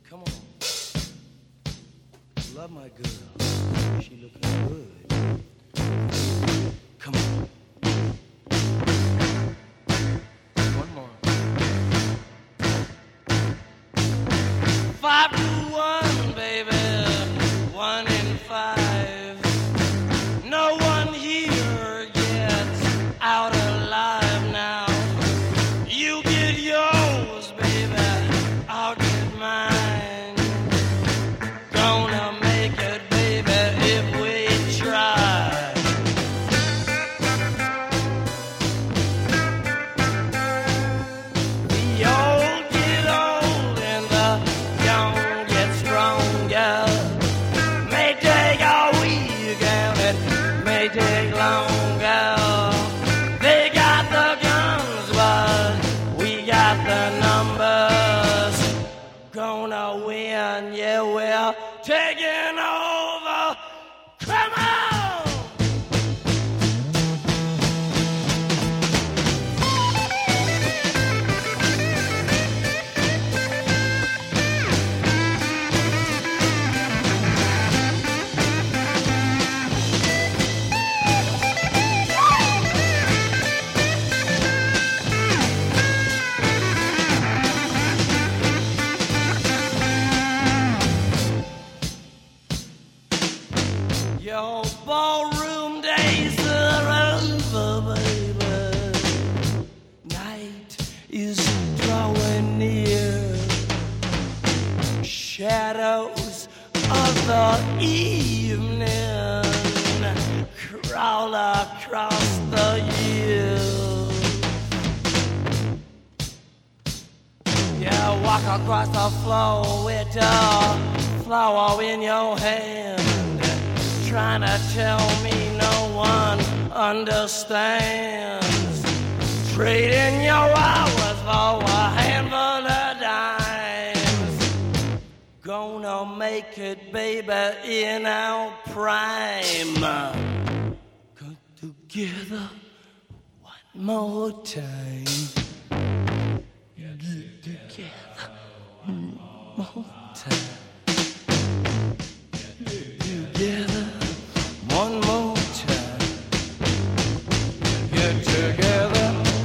Come on. Love my girl. She looking good. Come on. One more. 5 to 1, baby. 1 in 5. No one here gets out alive now. You get yours, baby. I'll get mine. Gonna make it, baby, if we try. The old get old and the young get stronger. May take a week and it may take longer. They got the guns, but we got the numbers. Gonna win, yeah, we're taking over. Come on! Your ballroom days are over, baby. Night is drawing near. Shadows of the evening crawl across the years. Yeah, walk across the floor with a flower in your hand. Trying to tell me no one understands. Trading your hours for a handful of dimes. Gonna make it, baby, in our prime. Come together one more time. Get together one more time. Together one more time. Get together.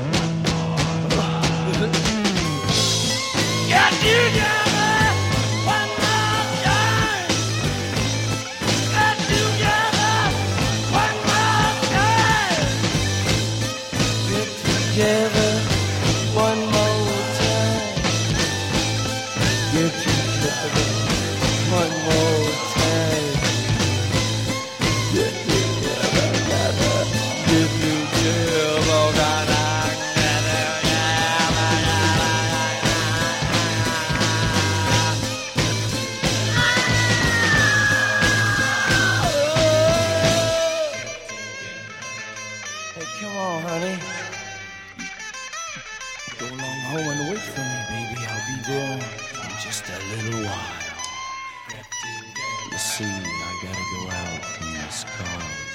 Get together one more time. Get together one more time. Get together one more time. Get together one more time. Hey, come on, honey. Go along home and wait for me, baby. I'll be there in just a little while. You see, I gotta go out in this car.